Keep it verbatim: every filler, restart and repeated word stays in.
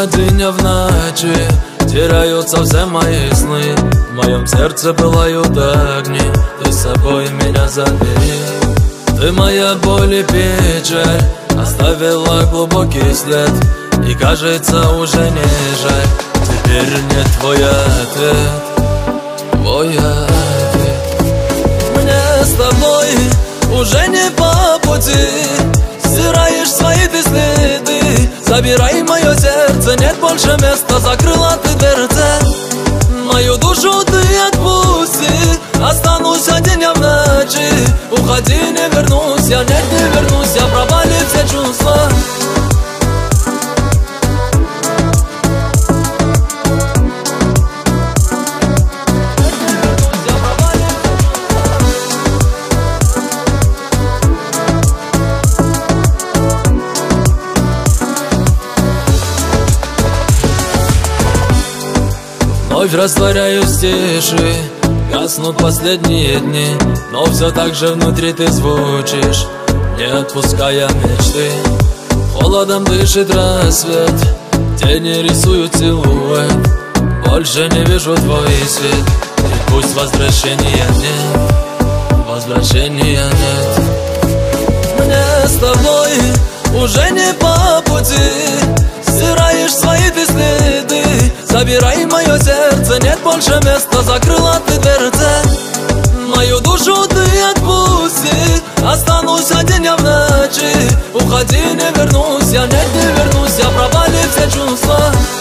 день, а в ночи теряются все мои сны. В моем сердце пылают огни, ты с собой меня забери. Ты моя боль и печаль, оставила глубокий след. И кажется, уже не жаль, теперь нет твой ответ, твой ответ. Мне с тобой уже не по пути, стираешь свои ты следы. Забирай мое сердце, нет больше места, закрыла ты дверцы. Мою душу ты отпусти, останусь один я в ночи. Уходи, не вернусь, я нет, не вернусь, я пропали все чувства. Вновь растворяюсь в тиши, гаснут последние дни, но все так же внутри ты звучишь, не отпуская мечты. Холодом дышит рассвет, тени рисуют силуэт. Больше не вижу твой свет, и пусть возвращения нет, возвращения нет. Мне с тобой уже не по пути, стираешь свои ты следы. Забирай мое сердце, нет больше места, закрыла ты дверцы. Мою душу ты отпусти, останусь один я в ночи. Уходи, не вернусь, я нет, не вернусь, я пропали все чувства.